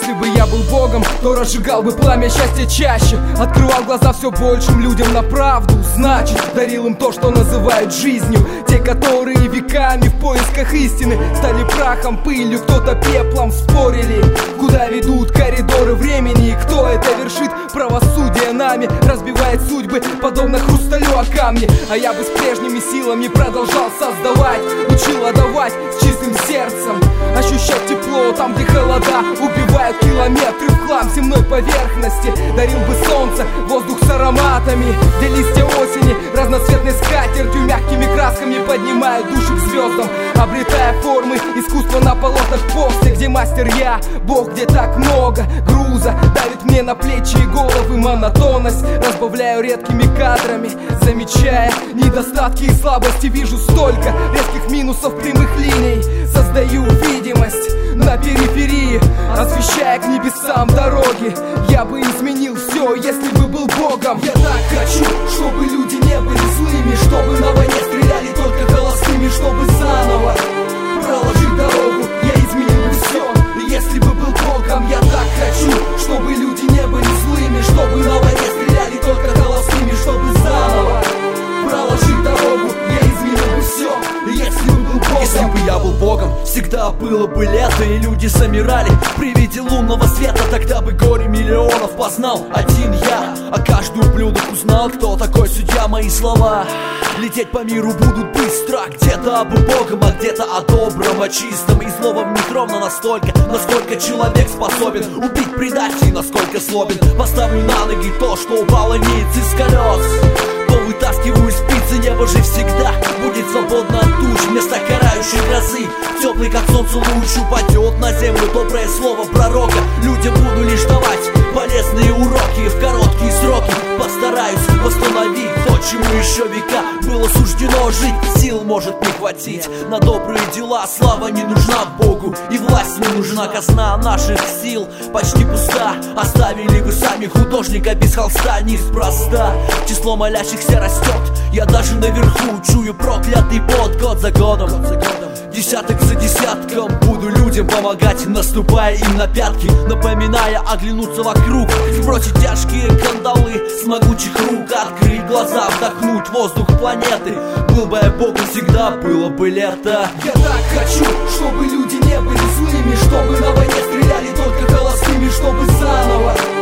Если бы я был Богом, то разжигал бы пламя счастья чаще, открывал глаза все большим людям на правду. Значит, дарил им то, что называют жизнью. Те, которые веками в поисках истины стали прахом, пылью, кто-то пеплом. Спорили, куда ведут коридоры времени, и кто это вершит правосудие нами, разбивает судьбы, подобно хрусталю о камни. А я бы с прежними силами продолжал создавать, учил отдавать с чистым сердцем, ощущать тепло там, где холода убивают километры в хлам земной поверхности. Дарил бы солнце, воздух с ароматами, где листья осени разноцветной скатертью мягкими красками поднимают души к звездам, обретая формы искусства на полотнах после, где мастер я, Бог, где так много груза давит мне на плечи и головы. Монотонность разбавляю редкими кадрами, замечая недостатки и слабости. Вижу столько резких минусов прямых линий, создаю видимость на периферии, освещая к небесам дороги. Я бы изменил все, если бы был Богом. Я так хочу, чтобы люди не были злыми, чтобы на войне стреляли только холостыми, чтобы заново проложить дорогу. Я изменил бы все, если бы был Богом. Я так хочу, чтобы люди не были злыми, чтобы на войне стреляли только холостыми, чтобы заново проложить дорогу. Я изменил бы все, если бы был Богом. Если бы я был Богом, всегда было бы лето, и люди замирали при виде лунного света. Тогда бы горе миллионов познал один я, а каждый ублюдок узнал, кто такой судья. Мои слова лететь по миру будут быстро, где-то об Богом, а где-то о добром, о чистом. И слово в них ровно настолько, насколько человек способен убить, предать и насколько злобен. Поставлю на ноги то, что упало ниц из колес, вытаскиваю спицы, небо же всегда будет свободно от туч. Вместо карающей грозы теплый, как солнце, луч упадет на землю доброе слово пророка. Людям буду лишь давать полезные уроки в короткие сроки. Постараюсь восстановить то, чему еще века было суждено жить. Сил может не хватить на добрые дела, слава не нужна Богу, и власть не нужна. Казна наших сил почти пуста, оставили вы сами художника без холста. Неспроста число молящихся растет, я даже наверху чую проклятый пот. Год за годом, десяток за десятком буду людям помогать, наступая им на пятки, напоминая оглянуться вокруг, сбросить тяжкие кандалы с могучих рук, открыть глаза, вдохнуть воздух планеты. Был бы я Богом, всегда было бы лето. Я так хочу, чтобы люди не были злыми, чтобы на войне стреляли только холостыми, чтобы заново